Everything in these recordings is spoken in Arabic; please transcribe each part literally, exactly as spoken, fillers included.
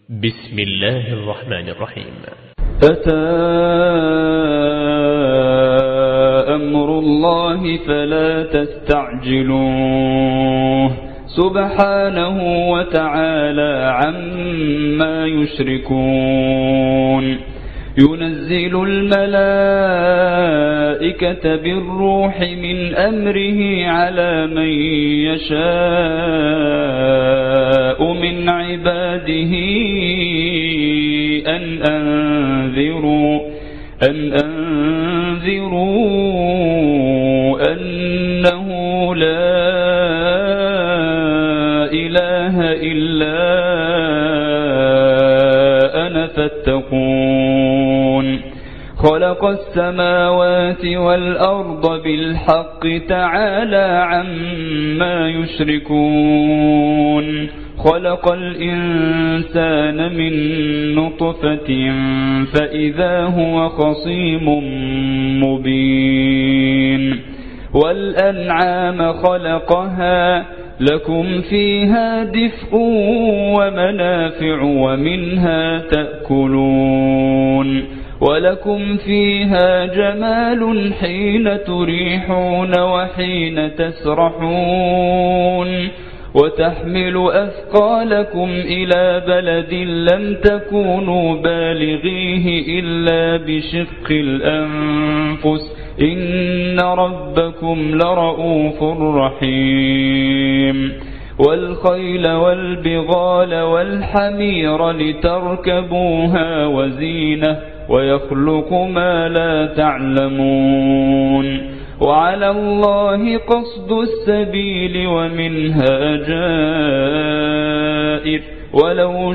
بسم الله الرحمن الرحيم. أتى أمر الله فلا تستعجلوه سبحانه وتعالى عما يشركون. ينزل الملائكة بالروح من أمره على من يشاء من عباده أن أنذروا أن أنذروا أنه لا إله إلا أنا فاتقون. خلق السماوات والأرض بالحق تعالى عما يشركون. خلق الإنسان من نطفة فإذا هو خصيم مبين. والأنعام خلقها لكم فيها دفء ومنافع ومنها تأكلون. ولكم فيها جمال حين تريحون وحين تسرحون. وتحمل أثقالكم إلى بلد لم تكونوا بالغيه إلا بشق الأنفس إن ربكم لرؤوف رحيم. والخيل والبغال والحمير لتركبوها وزينة ويخلق ما لا تعلمون. وعلى الله قصد السبيل ومنها جائر ولو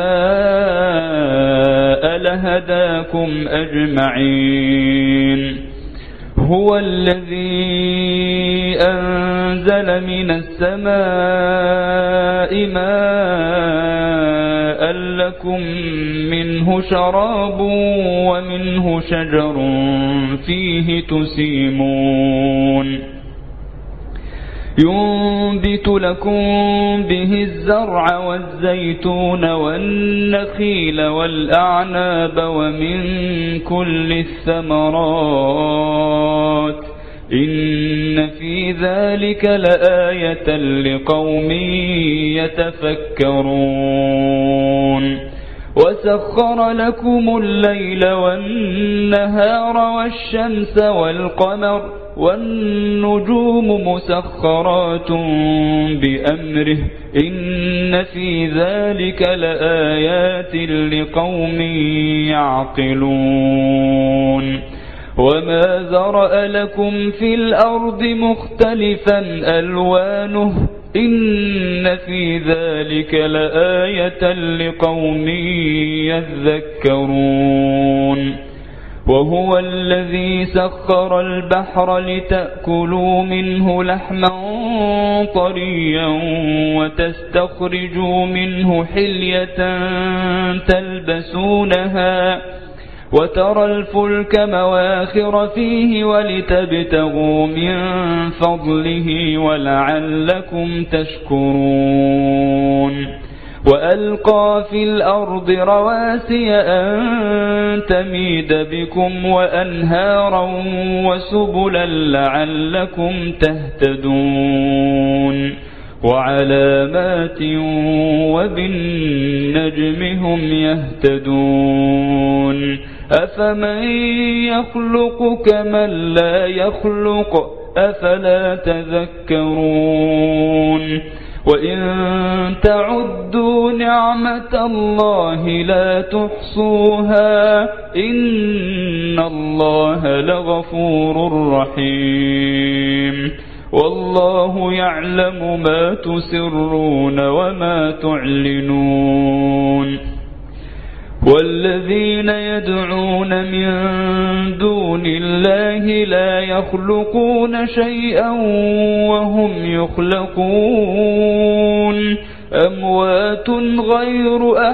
شاء لهداكم أجمعين. هو الذي أنزل من السماء ماء لكم منه شراب ومنه شجر فيه تسيمون. ينبت لكم به الزرع والزيتون والنخيل والأعناب ومن كل الثمرات إن في ذلك لآية لقوم يتفكرون. وسخر لكم الليل والنهار والشمس والقمر والنجوم مسخرات بأمره إن في ذلك لآيات لقوم يعقلون. وما ذرأ لكم في الأرض مختلفا ألوانه إن في ذلك لآية لقوم يذكرون. وهو الذي سخر البحر لتأكلوا منه لحما طريا وتستخرجوا منه حلية تلبسونها وترى الفلك مواخر فيه ولتبتغوا من فضله ولعلكم تشكرون. وألقى في الأرض رواسي أن تميد بكم وأنهارا وسبلا لعلكم تهتدون. وعلامات وبالنجم هم يهتدون. أفمن يخلق كمن لا يخلق أفلا تذكرون. وإن تعدوا نعمة الله لا تحصوها إن الله لغفور رحيم. والله يعلم ما تسرون وما تعلنون. والذين يدعون من دون الله لا يخلقون شيئا وهم يخلقون. أموات غير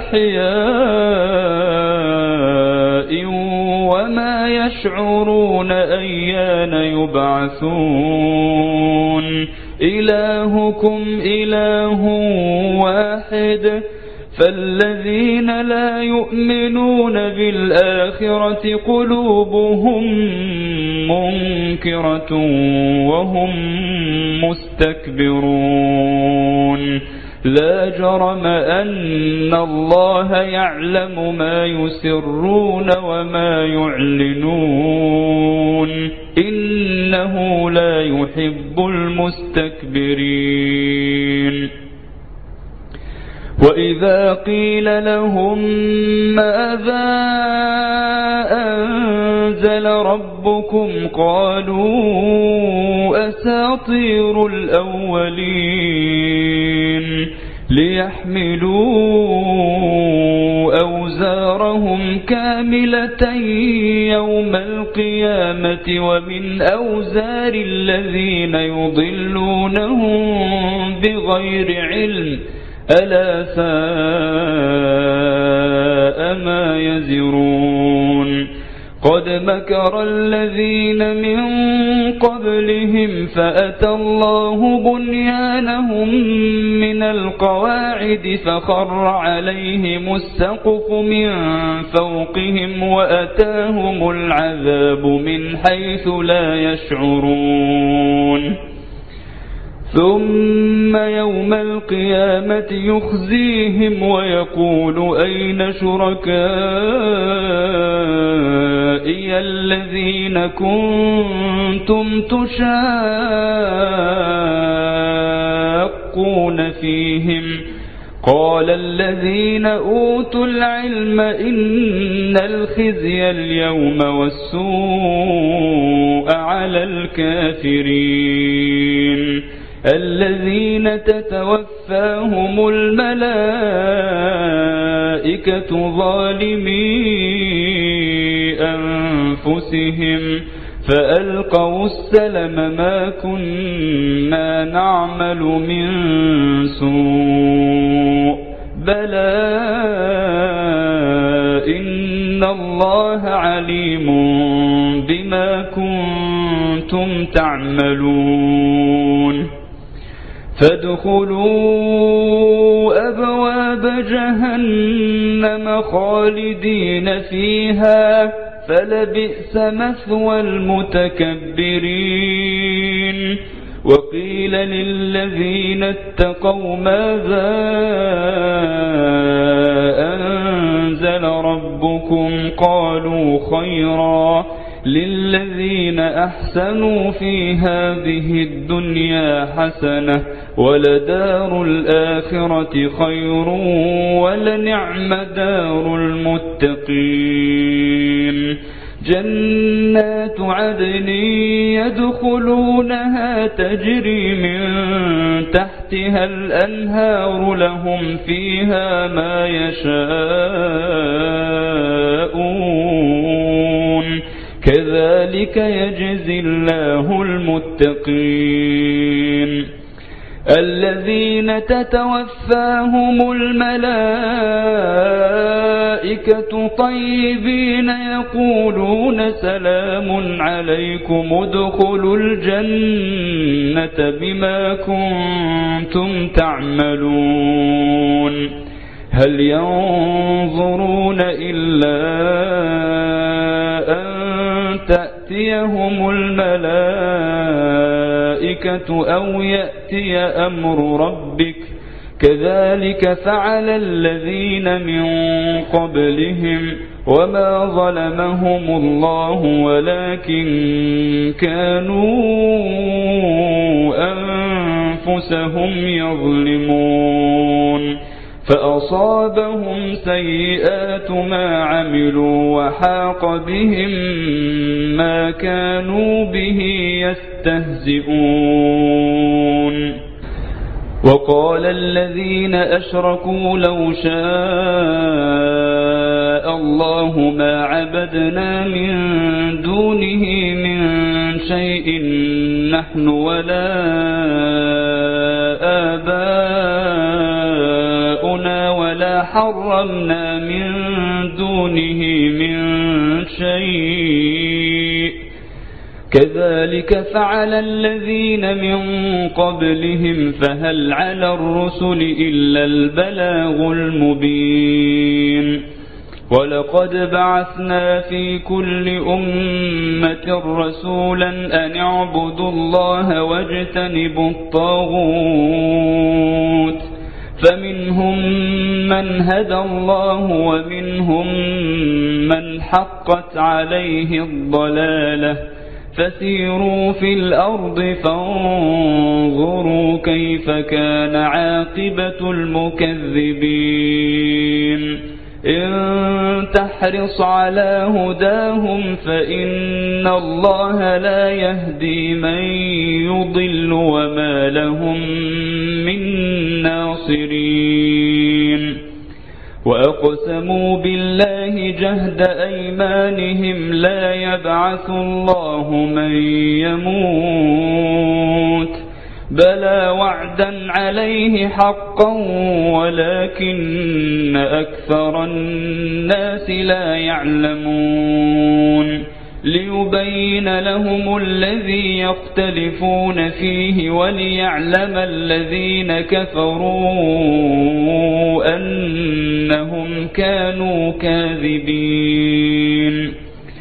أحياء وما يشعرون أيان يبعثون. إلهكم إله واحد فالذين لا يؤمنون بالآخرة قلوبهم منكرة وهم مستكبرون لا جرم أن الله يعلم ما يسرون وما يعلنون إنه لا يحب المستكبرين وإذا قيل لهم ماذا أنزل ربكم قالوا أساطير الأولين ليحملوا أوزارهم كاملة يوم القيامة ومن أوزار الذين يضلونهم بغير علم ألا ساء ما يزرون قد مكر الذين من قبلهم فأتى الله بنيانهم من القواعد فخر عليهم السقف من فوقهم وأتاهم العذاب من حيث لا يشعرون ثم يوم القيامة يخزيهم ويقول أين شركائي الذين كنتم تشاقون فيهم قال الذين أوتوا العلم إن الخزي اليوم والسوء على الكافرين الذين تتوفاهم الملائكة ظالمي أنفسهم فألقوا السلم ما كنا نعمل من سوء بلى إن الله عليم بما كنتم تعملون فادخلوا أبواب جهنم خالدين فيها فلبئس مثوى المتكبرين وقيل للذين اتقوا ماذا أنزل ربكم قالوا خيرا للذين أحسنوا في هذه الدنيا حسنة ولدار الآخرة خير ولنعم دار المتقين جنات عدن يدخلونها تجري من تحتها الأنهار لهم فيها ما يشاءون كذلك يجزي الله المتقين الذين تتوفاهم الملائكة طيبين يقولون سلام عليكم ادخلوا الجنة بما كنتم تعملون هل ينظرون إلا أن تأتيهم الملائكة أو يأتي أمر ربك كذلك فعل الذين من قبلهم وما ظلمهم الله ولكن كانوا أنفسهم يظلمون فأصابهم سيئات ما عملوا وحاق بهم ما كانوا به يستهزئون وقال الذين أشركوا لو شاء الله ما عبدنا من دونه من شيء نحن ولا آباؤنا ولا حرمنا من دونه من شيء كذلك فعل الذين من قبلهم فهل على الرسل إلا البلاغ المبين ولقد بعثنا في كل أمة رسولا أن اعبدوا الله واجتنبوا الطاغوت فمنهم من هدى الله ومنهم من حقت عليه الضلالة فسيروا في الأرض فانظروا كيف كان عاقبة المكذبين إن تحرص على هداهم فإن الله لا يهدي من يضل وما لهم من ناصرين وأقسموا بالله جهد أيمانهم لا يبعث الله من يموت بلى وعدا عليه حقا ولكن أكثر الناس لا يعلمون ليبين لهم الذي يختلفون فيه وليعلم الذين كفروا أنهم كانوا كاذبين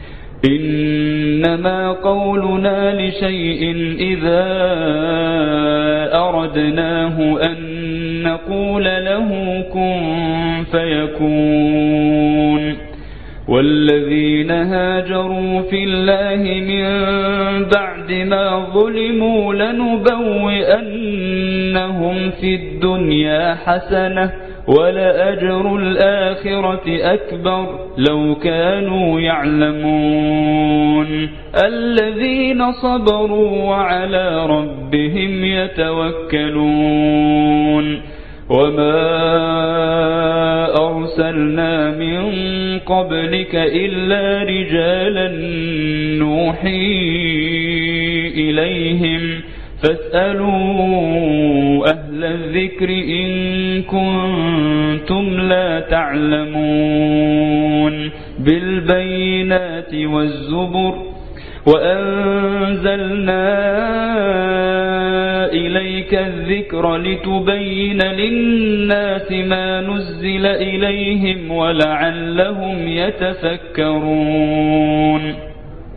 إنما قولنا لشيء إذا أردناه أن نقول له كن فيكون والذين هاجروا في الله من بعد ما ظلموا لنبوئنهم في الدنيا حسنة ولأجر الآخرة أكبر لو كانوا يعلمون الذين صبروا وعلى ربهم يتوكلون وما أرسلنا من قبلك إلا رجالا نوحي إليهم فاسألوا أهل الذكر إن كنتم لا تعلمون بالبينات والزبر وأنزلنا إليك الذكر لتبين للناس ما نزل إليهم ولعلهم يتفكرون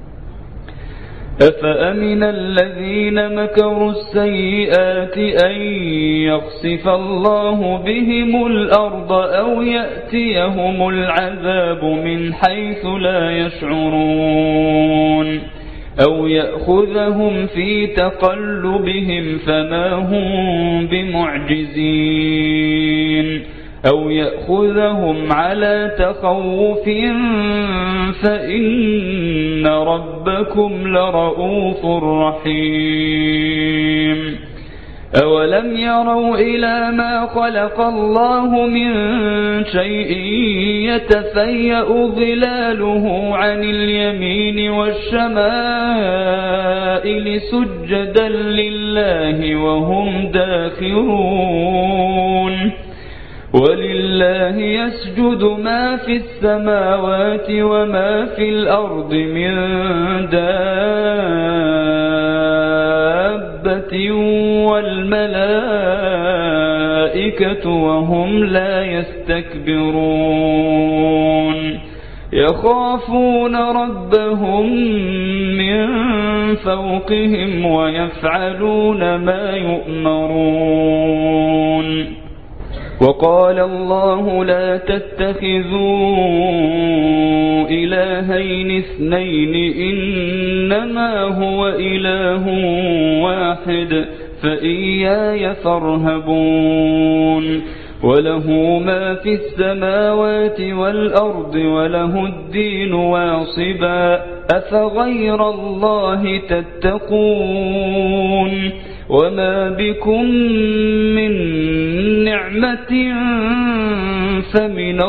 أفأمن الذين مكروا السيئات أن يخسف الله بهم الأرض أو يأتيهم العذاب من حيث لا يشعرون أو يأخذهم في تقلبهم فما هم بمعجزين أو يأخذهم على تخوف فإن ربكم لرؤوف رحيم أولم يروا إلى ما خلق الله من شيء يتفيأ ظلاله عن اليمين والشمائل سجدا لله وهم داخرون ولله يسجد ما في السماوات وما في الأرض من دابة والملائكة وهم لا يستكبرون يخافون ربهم من فوقهم ويفعلون ما يؤمرون وقال الله لا تتخذوا إلهين اثنين إنما هو إله واحد فإياي فارهبون وله ما في السماوات والأرض وله الدين واصبا أفغير الله تتقون وما بكم من نعمة فمن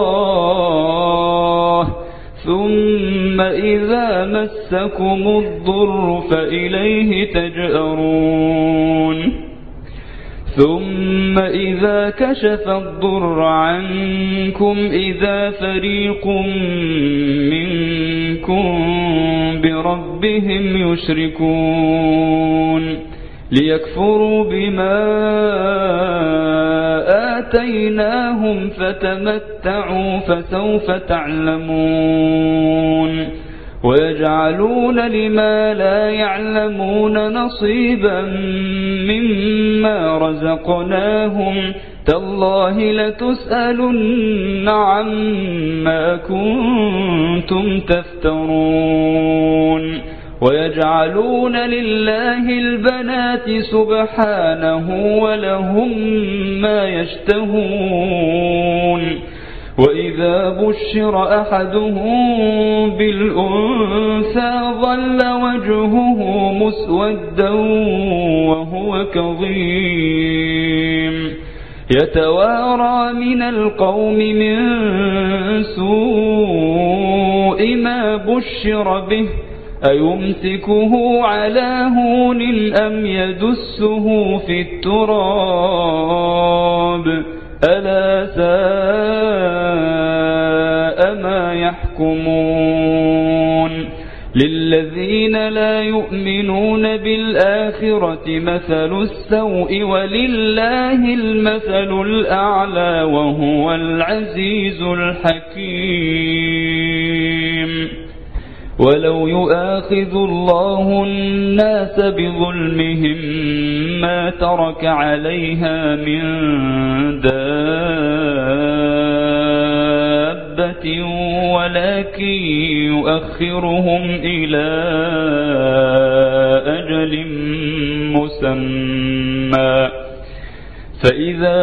الله ثم إذا مسكم الضر فإليه تجأرون ثم إذا كشف الضر عنكم إذا فريق منكم بربهم يشركون ليكفروا بما آتيناهم فتمتعوا فسوف تعلمون ويجعلون لما لا يعلمون نصيبا مما رزقناهم تالله لتسألن عما كنتم تفترون ويجعلون لله البنات سبحانه ولهم ما يشتهون وإذا بشر أحدهم بالأنثى ظل وجهه مسودا وهو كظيم يتوارى من القوم من سوء ما بشر به أيمسكه على هون أم يدسه في التراب ألا ساء ما يحكمون للذين لا يؤمنون بالآخرة مثل السوء ولله المثل الأعلى وهو العزيز الحكيم ولو يؤاخذ الله الناس بظلمهم ما ترك عليها من دابة ولكن يؤخرهم إلى أجل مسمى فإذا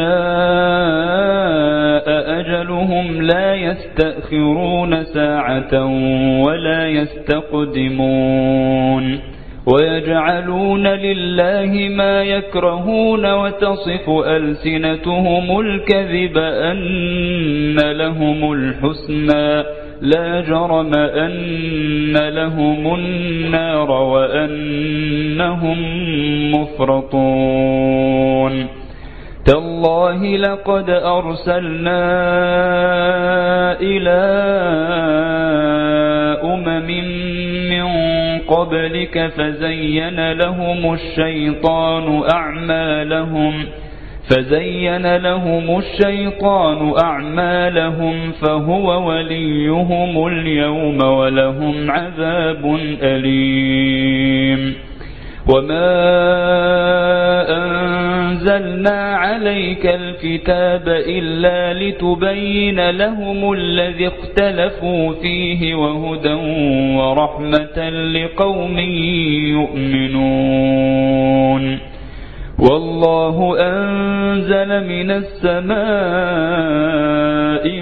جاء أجلهم لا يستأخرون ساعة ولا يستقدمون ويجعلون لله ما يكرهون وتصف ألسنتهم الكذب أن لهم الحسنى لا جرم أن لهم النار وأنهم مفرطون تالله لقد أرسلنا إلى أمم من قبلك فزين لهم الشيطان أعمالهم فزين لهم الشيطان أعمالهم فهو وليهم اليوم ولهم عذاب أليم وما أنزلنا عليك الكتاب إلا لتبين لهم الذي اختلفوا فيه وهدى ورحمة لقوم يؤمنون والله أنزل من السماء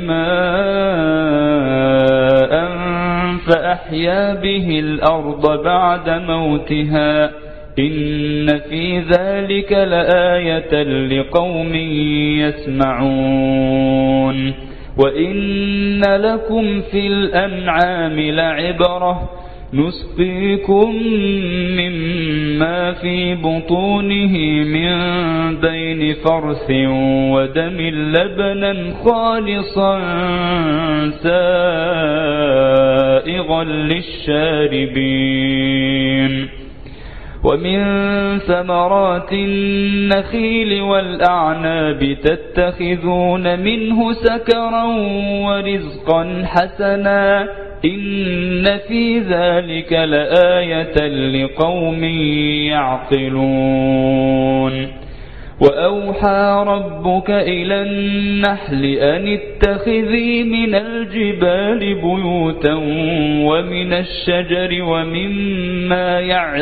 ماء فأحيا به الأرض بعد موتها إن في ذلك لآية لقوم يسمعون وإن لكم في الأنعام لعبرة نسقيكم مما في بطونه من بين فرث ودم لبنا خالصا سائغا للشاربين ومن ثمرات النخيل والأعناب تتخذون منه سكرا ورزقا حسنا إن في ذلك لآية لقوم يعقلون وأوحى ربك إلى النحل أن اتخذي من الجبال بيوتا ومن الشجر ومما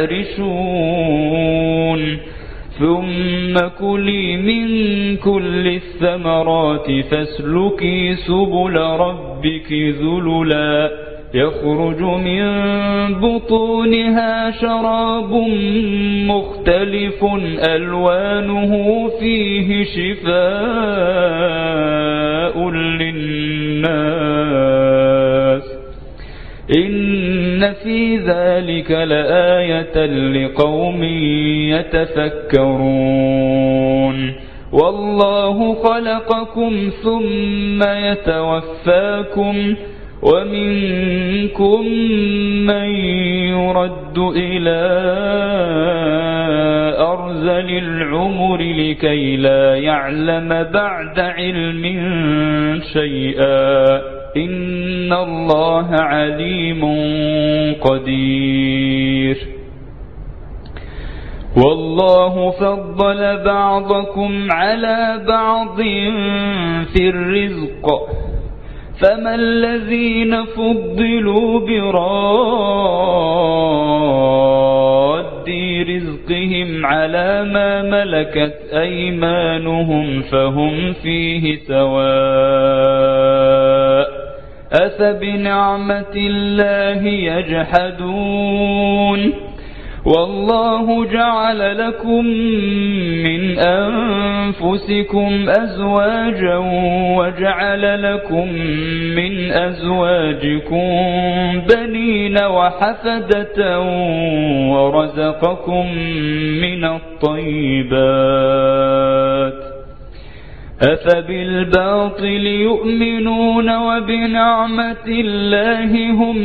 يعرشون ثم كلي من كل الثمرات فاسلكي سبل ربك ذللا يخرج من بطونها شراب مختلف ألوانه فيه شفاء للناس إن في ذلك لآية لقوم يتفكرون والله خلقكم ثم يتوفاكم ومنكم من يرد إلى أرذل العمر لكي لا يعلم بعد علم شيئا إن الله عليم قدير. والله فضل بعضكم على بعض في الرزق فما الذين فضلوا براد رزقهم على ما ملكت أيمانهم فهم فيه سواء أفبنعمة الله يجحدون. والله جعل لكم من أنفسكم أزواجا وجعل لكم من أزواجكم بنين وحفدة ورزقكم من الطيبات أفبالباطل يؤمنون وبنعمة الله هم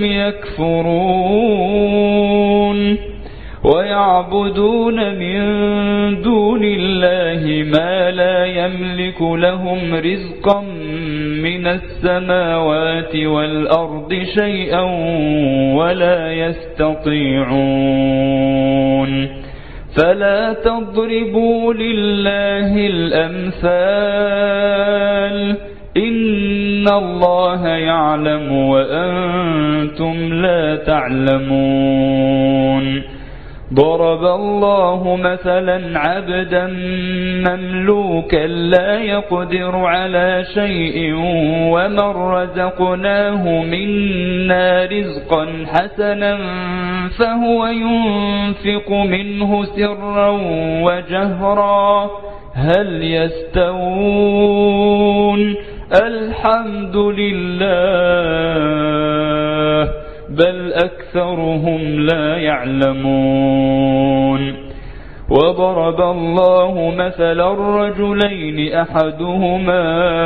يكفرون ويعبدون من دون الله ما لا يملك لهم رزقا من السماوات والأرض شيئا ولا يستطيعون. فلا تضربوا لله الأمثال إن الله يعلم وأنتم لا تعلمون. ضرب الله مثلا عبدا مملوكا لا يقدر على شيء ومن رزقناه منا رزقا حسنا فهو ينفق منه سرا وجهرا هل يستوون؟ الحمد لله بل أكثرهم لا يعلمون. وضرب الله مثلا الرجلين أحدهما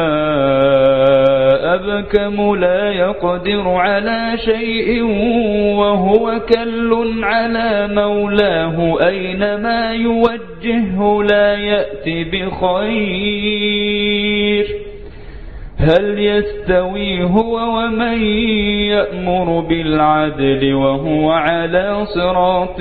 أبكم لا يقدر على شيء وهو كل على مولاه أينما يوجهه لا يأتي بخير هل يستوي هو ومن يأمر بالعدل وهو على صراط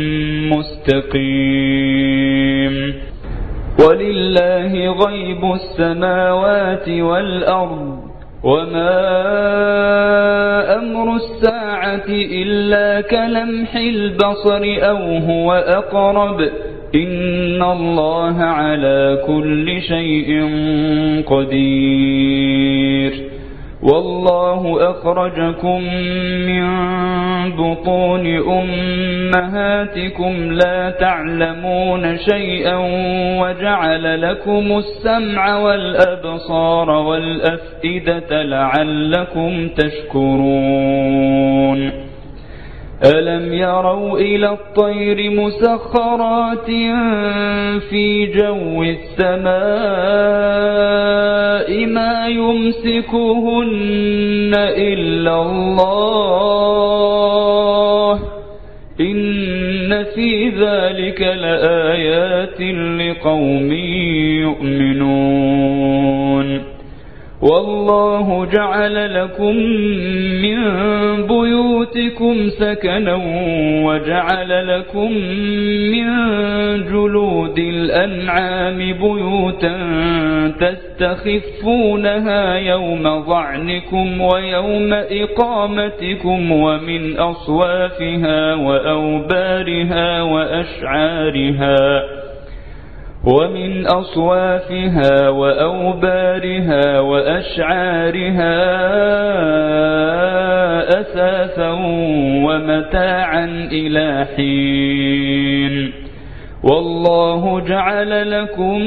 مستقيم. ولله غيب السماوات والأرض وما أمر الساعة إلا كلمح البصر أو هو أقرب إن الله على كل شيء قدير. والله أخرجكم من بطون أمهاتكم لا تعلمون شيئا وجعل لكم السمع والأبصار والأفئدة لعلكم تشكرون. ألم يروا إلى الطير مسخرات في جو السماء ما يمسكهن إلا الله إن في ذلك لآيات لقوم يؤمنون. والله جعل لكم من بيوتكم سكنا وجعل لكم من جلود الأنعام بيوتا تستخفونها يوم ظعنكم ويوم إقامتكم ومن أصوافها وأوبارها وأشعارها ومن أصوافها وأوبارها وأشعارها أثاثا ومتاعا إلى حين. والله جعل لكم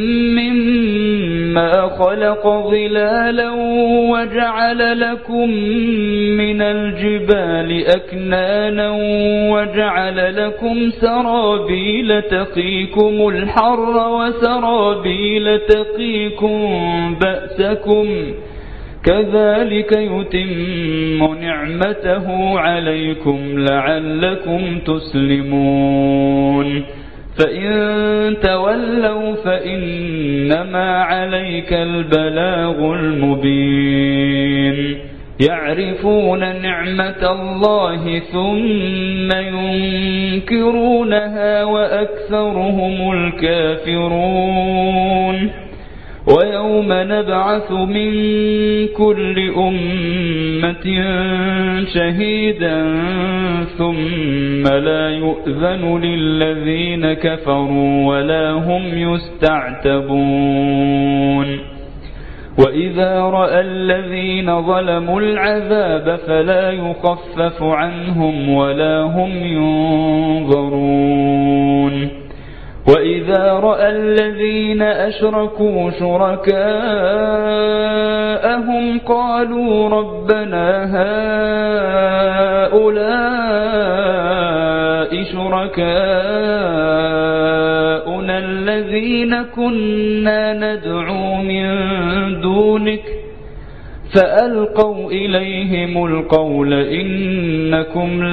مما خلق ظلالا وجعل لكم من الجبال أكنانا وجعل لكم سرابيل تقيكم الحر وسرابيل تقيكم بأسكم كذلك يتم نعمته عليكم لعلكم تسلمون فإن تولوا فإنما عليك البلاغ المبين يعرفون نعمة الله ثم ينكرونها وأكثرهم الكافرون ويوم نبعث من كل أمة شهيدا ثم لا يؤذن للذين كفروا ولا هم يستعتبون وإذا رأى الذين ظلموا العذاب فلا يخفف عنهم ولا هم ينظرون وإذا رأى الذين أشركوا شركاءهم قالوا ربنا هؤلاء شركاؤنا الذين كنا ندعو من دونك فألقوا إليهم القول إنكم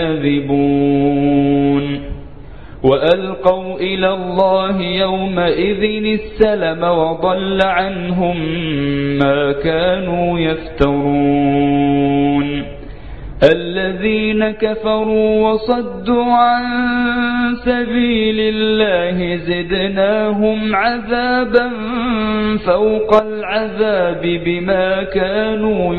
لكاذبون وألقوا إلى الله يومئذ السلم وضل عنهم ما كانوا يفترون الذين كفروا وصدوا عن سبيل الله زدناهم عذابا فوق العذاب بما كانوا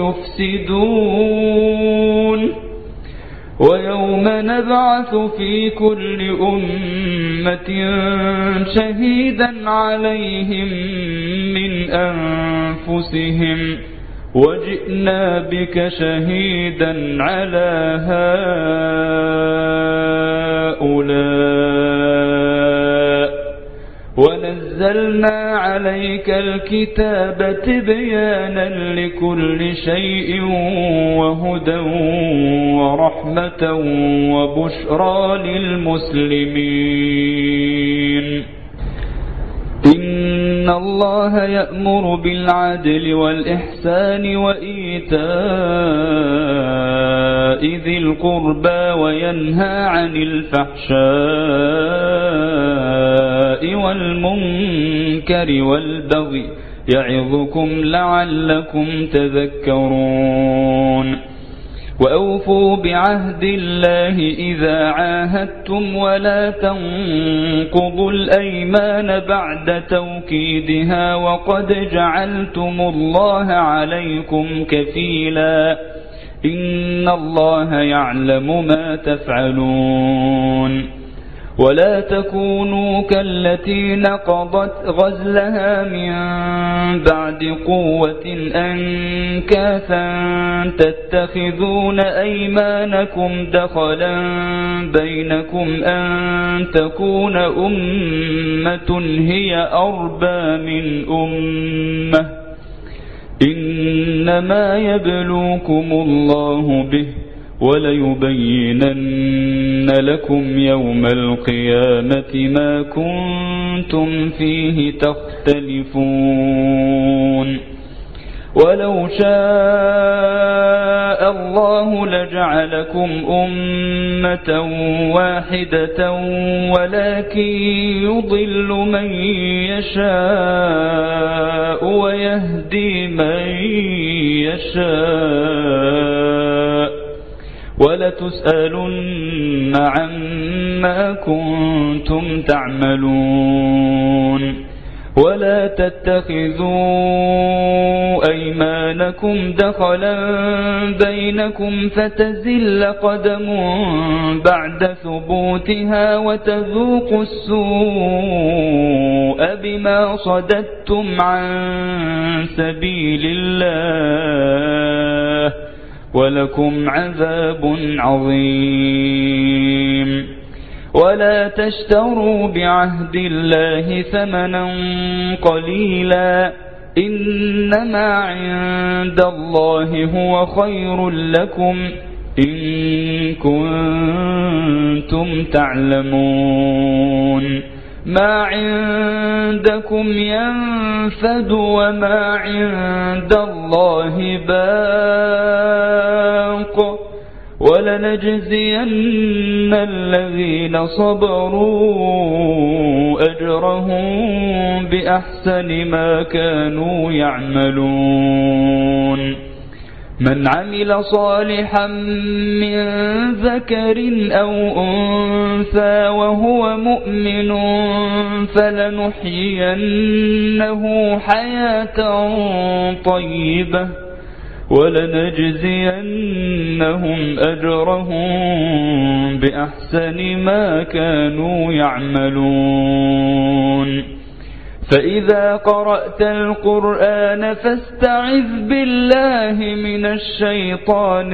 يفسدون ويوم نبعث في كل أمة شهيدا عليهم من أنفسهم وجئنا بك شهيدا على هؤلاء ونزلنا عليك الكتاب تبيانا لكل شيء وهدى ورحمة وبشرى للمسلمين إن الله يأمر بالعدل والإحسان وإيتاء ذي القربى وينهى عن الفحشاء والمنكر والبغي يعظكم لعلكم تذكرون وأوفوا بعهد الله إذا عاهدتم ولا تنقضوا الأيمان بعد توكيدها وقد جعلتم الله عليكم كفيلا إن الله يعلم ما تفعلون ولا تكونوا كالتي نقضت غزلها من بعد قوة أنكاثا تتخذون أيمانكم دخلا بينكم أن تكون أمة هي أربى من أمة إنما يبلوكم الله به وليبينن لكم يوم القيامة ما كنتم فيه تختلفون ولو شاء الله لجعلكم أمة واحدة ولكن يضل من يشاء ويهدي من يشاء ولتسألن عما كنتم تعملون ولا تتخذوا أيمانكم دخلا بينكم فتزل قدم بعد ثبوتها وتذوقوا السوء بما صددتم عن سبيل الله ولكم عذاب عظيم ولا تشتروا بعهد الله ثمنا قليلا إنما عند الله هو خير لكم إن كنتم تعلمون ما عندكم ينفد وما عند الله باق ولنجزين الذين صبروا أجرهم بأحسن ما كانوا يعملون من عمل صالحا من ذكر أو أنثى وهو مؤمن فلنحيينه حياة طيبة ولنجزينهم أجرهم بأحسن ما كانوا يعملون فإذا قرأت القرآن فاستعذ بالله من الشيطان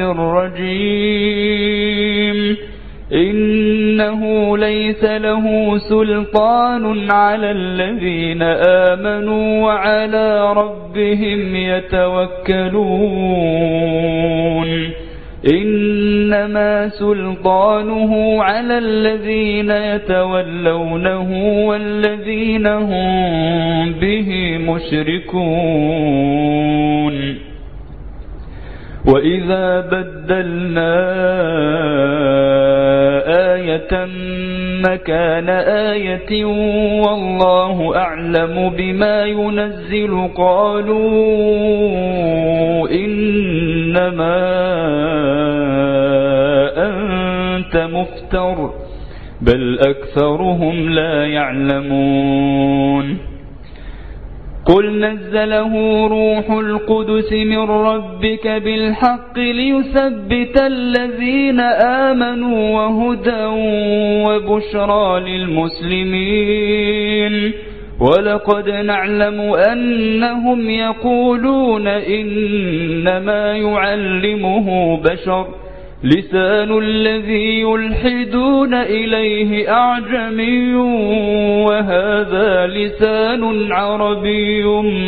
الرجيم إنه ليس له سلطان على الذين آمنوا وعلى ربهم يتوكلون إنما سلطانه على الذين يتولونه والذين هم به مشركون وإذا بدلنا آية مكان آية والله أعلم بما ينزل قالوا إنما أنت مفتر بل أكثرهم لا يعلمون قل نزله روح القدس من ربك بالحق ليثبت الذين آمنوا وهدى وبشرى للمسلمين ولقد نعلم أنهم يقولون إنما يعلمه بشر لسان الذي يلحدون إليه أعجمي وهذا لسان عربي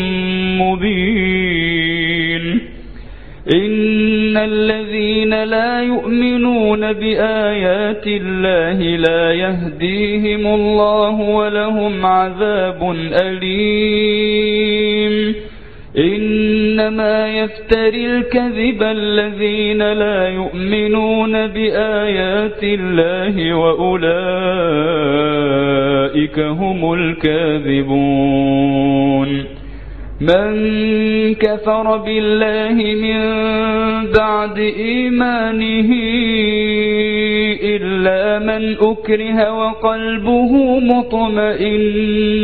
مبين إن الذين لا يؤمنون بآيات الله لا يهديهم الله ولهم عذاب أليم إنما يفتري الكذب الذين لا يؤمنون بآيات الله وأولئك هم الكاذبون من كفر بالله من بعد إيمانه إلا من أكره وقلبه مطمئن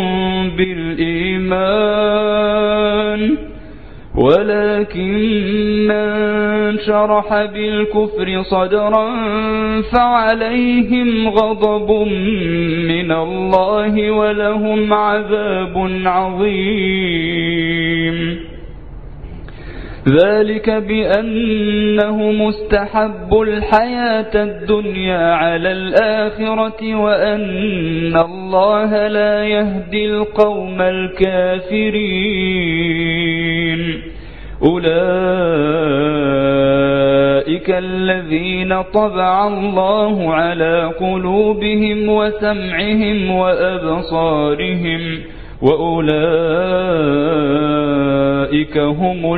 بالإيمان ولكن من شرح بالكفر صدرا فعليهم غضب من الله ولهم عذاب عظيم ذلك بأنه مستحب الحياة الدنيا على الآخرة وأن الله لا يهدي القوم الكافرين أولئك الذين طبع الله على قلوبهم وسمعهم وأبصارهم وأولئك هم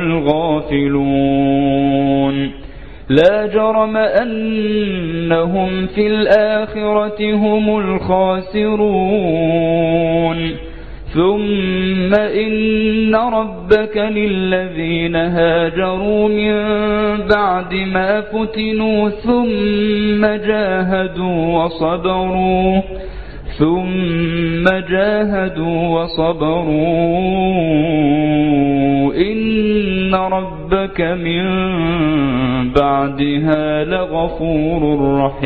الغافلون لا جرم أنهم في الآخرة هم الخاسرون ثم إن ربك للذين هاجروا من بعد ما فتنوا ثم جاهدوا وصبروا ثم جاهدوا وصبروا إن ربك من بعدها لغفور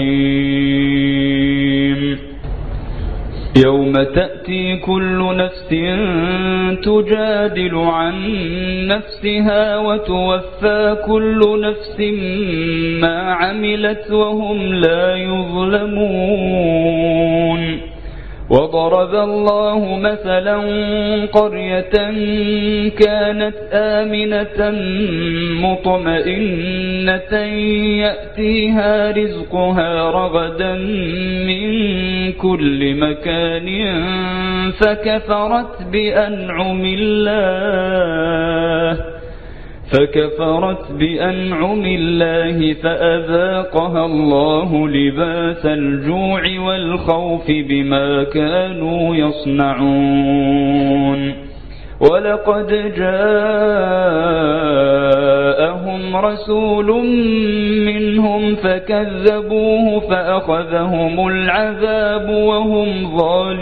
رحيم يوم تأتي كل نفس تجادل عن نفسها وتوفى كل نفس ما عملت وهم لا يظلمون وضرب الله مثلا قرية كانت آمنة مطمئنة يأتيها رزقها رغدا من كل مكان فكفرت بأنعم الله فكفرت بأنعم الله فأذاقها الله لباس الجوع والخوف بما كانوا يصنعون ولقد جاءهم رسول منهم فكذبوه فأخذهم العذاب وهم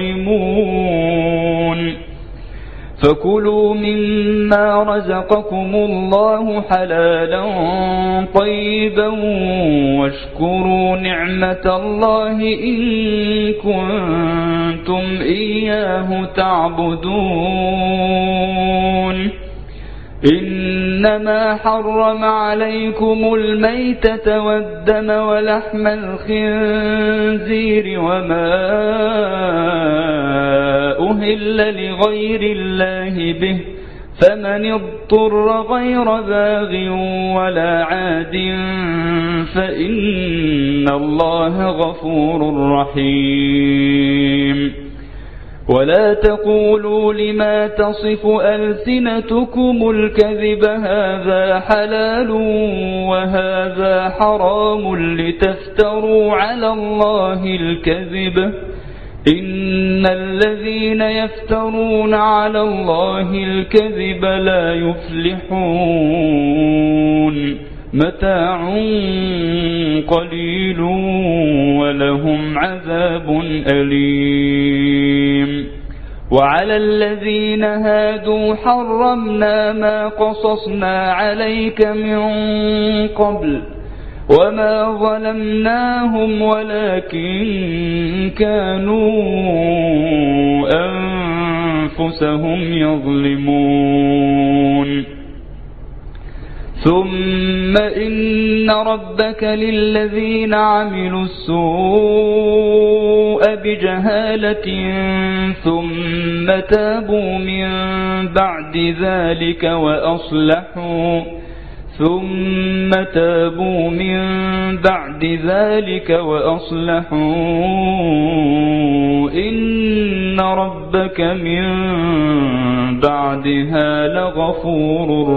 ظالمون فكلوا مما رزقكم الله حلالا طيبا واشكروا نعمة الله إن كنتم إياه تعبدون إنما حرم عليكم الميتة والدم ولحم الخنزير وما أهل لغير الله به فمن اضطر غير باغ ولا عاد فإن الله غفور رحيم ولا تقولوا لما تصف ألسنتكم الكذب هذا حلال وهذا حرام لتفتروا على الله الكذب إن الذين يفترون على الله الكذب لا يفلحون متاع قليل ولهم عذاب أليم وعلى الذين هادوا حرمنا ما قصصنا عليك من قبل وما ظلمناهم ولكن كانوا أنفسهم يظلمون ثم إن ربك للذين عملوا السوء بجهالة ثم تابوا من بعد ذلك وأصلحوا ثم تابوا من بعد ذلك وأصلحوا إن ربك من بعدها لغفور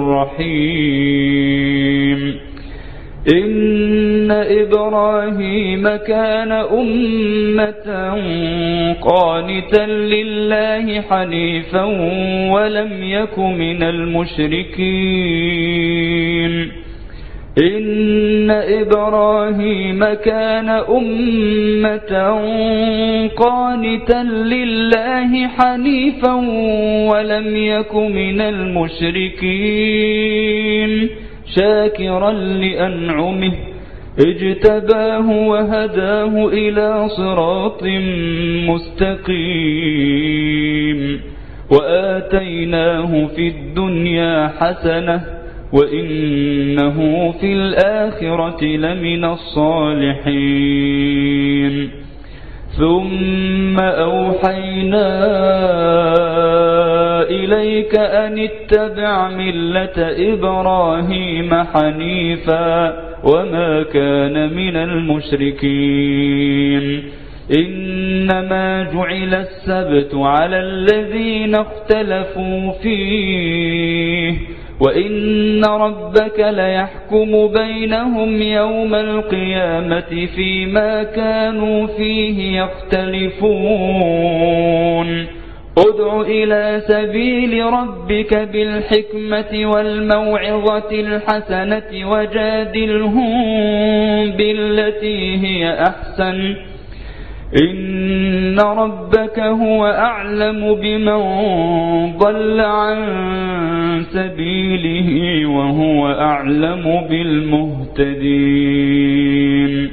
رحيم إن إبراهيم كان أمة قانتا لله حنيفا ولم يك من المشركين إن إبراهيم كان أمة قانتا لله حنيفا ولم يك من المشركين شاكرا لأنعمه اجتباه وهداه إلى صراط مستقيم وآتيناه في الدنيا حسنة وإنه في الآخرة لمن الصالحين ثم أوحينا إليك أن اتبع ملة إبراهيم حنيفا وما كان من المشركين إنما جعل السبت على الذين اختلفوا فيه وإن ربك ليحكم بينهم يوم القيامة فيما كانوا فيه يختلفون ادع إلى سبيل ربك بالحكمة والموعظة الحسنة وجادلهم بالتي هي أحسن إن ربك هو أعلم بمن ضل عن سبيله وهو أعلم بالمهتدين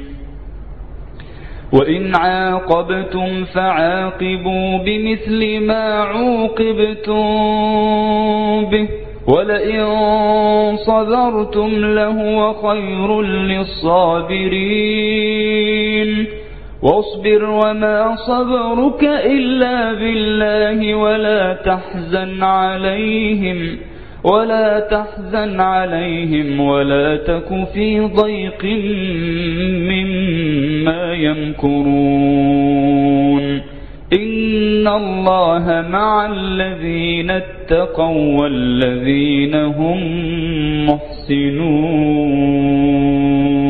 وإن عاقبتم فعاقبوا بمثل ما عوقبتم به ولئن صبرتم لهو خير للصابرين واصبر وما صبرك إلا بالله ولا تحزن عليهم ولا تحزن عليهم ولا تك في ضيق مما يمكرون إن الله مع الذين اتقوا والذين هم محسنون.